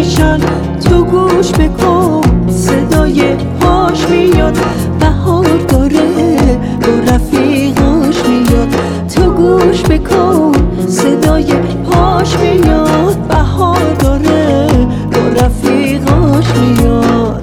میشن. تو گوش بکن صدای پاش میاد، بهار داره با رفیقاش میاد. تو گوش بکن صدای پاش میاد، بهار داره با رفیقاش میاد.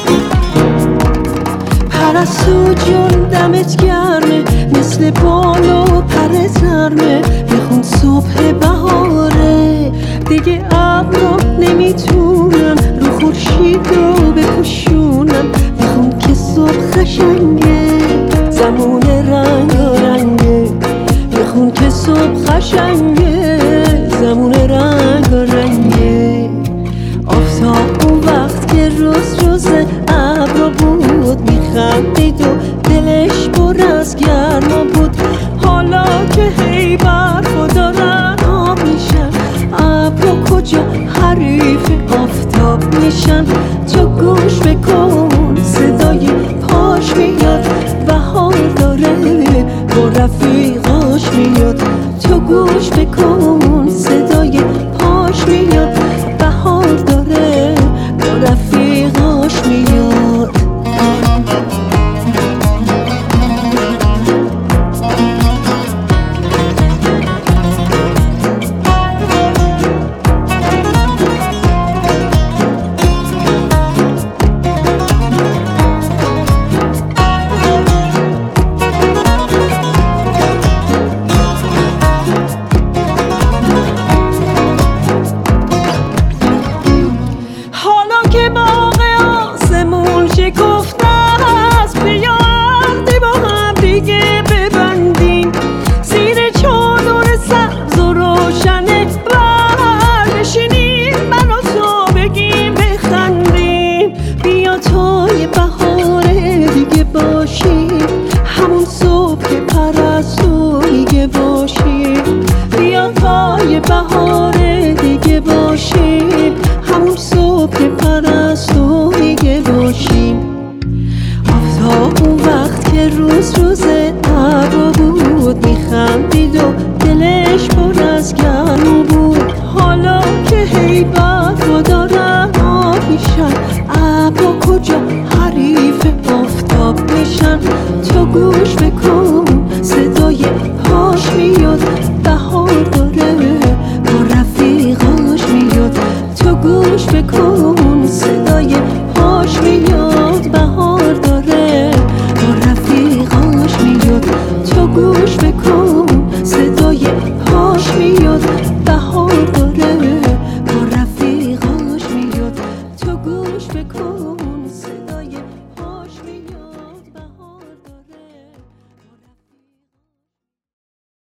پرستو جون دمت گرمه، مثل بالا پر زرمه. بخون صبح بهاره، دیگه ابرا نمیتونن رو خورشید رو بپوشونن. بخون که صبح قشنگه، زمان رنگارنگه. بخون که صبح قشنگه، زمان رنگارنگه. آفتاب اون وقت که روز ابرا بود، میخندید و دلش پر از گرما بود. حالا که هی برفا دارن آب میشن، ابرا کجا حریف آفتاب میشن. تو گوش بکن صدای پاش میاد، بهار داره با رفیقاش میاد. تو گوش بکن صدای پاش میاد، بهار داره با رفیقاش میاد. همون صبح که پرستو میگه باشیم، بیا پای بهار دیگه باشیم. همون صبح که پرستو میگه باشیم. آفتاب اون وقت که روز ابرا بود، میخندید و دلش پر از گرما بود. حالا که هی برفا دارن آب میشن، ابرا کجا حریف آفتاب میشن. تو گوش بکن صدای پاش میاد، بهار داره با رفیقاش میاد. تو گوش بکن صدای پاش میاد.